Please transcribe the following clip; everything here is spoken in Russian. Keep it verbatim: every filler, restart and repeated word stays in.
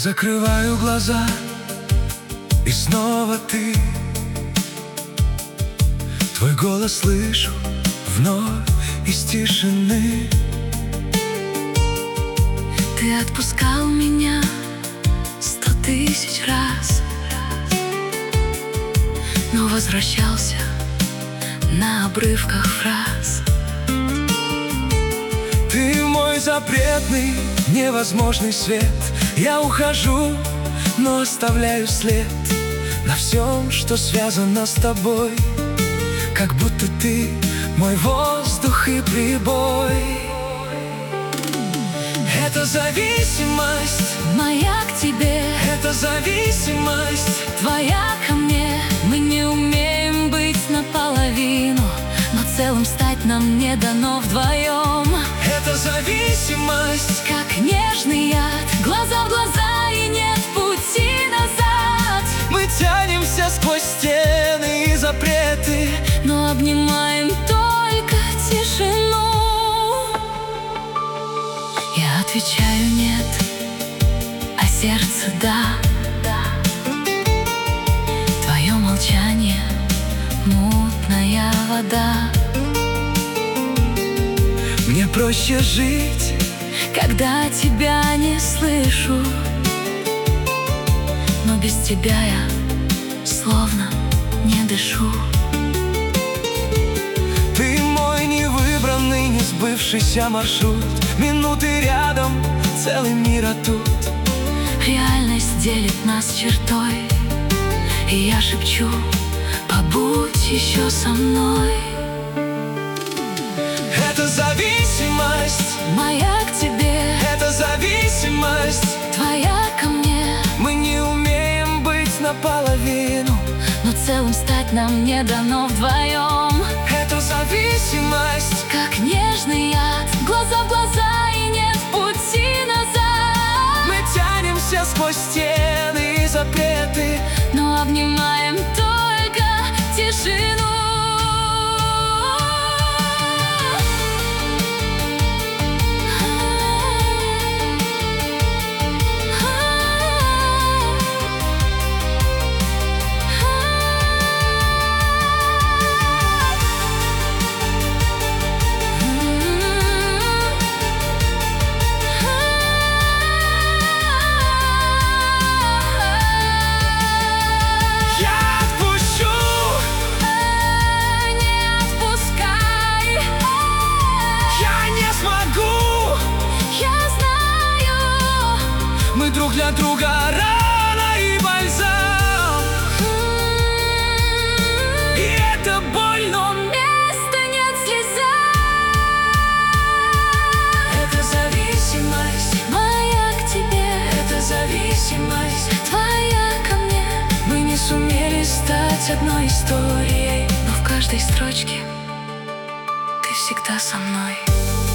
закрываю глаза, и снова ты. Твой голос слышу вновь из тишины. Ты отпускал меня сто тысяч раз, но возвращался на обрывках фраз. Ты мой запретный, невозможный свет. Я ухожу, но оставляю след на всем, что связано с тобой. Как будто ты мой воздух и прибой. Это зависимость Моя к тебе, Это зависимость твоя ко мне. Мы не умеем быть наполовину, но целым стать нам не дано вдвоем. Это зависимость Как нежный яд, глаза в глаза, и нет пути назад. Мы тянемся сквозь стены и запреты, Но обнимаем только тишину. Я отвечаю нет, а сердце да. Твое молчание — мутная вода. мне проще жить, Когда тебя не слышу, но без тебя я словно не дышу. Ты мой невыбранный, не сбывшийся маршрут. Минуты рядом, целый мир, а тут Реальность делит нас чертой, и я шепчу: побудь еще со мной. это зависимость Моя к тебе, Это зависимость твоя ко мне. Мы не умеем быть наполовину. Но целым стать нам не дано вдвоем. Это зависимость Как нежный яд, глаза в глаза, и нет пути назад. Мы тянемся сквозь стены и запреты, Но обнимаем только тишину. мы друг для друга рана и бальзам. И это боль, но места нет слезам. это зависимость Моя к тебе, Это зависимость твоя ко мне. Мы не сумели стать одной историей, Но в каждой строчке ты всегда со мной.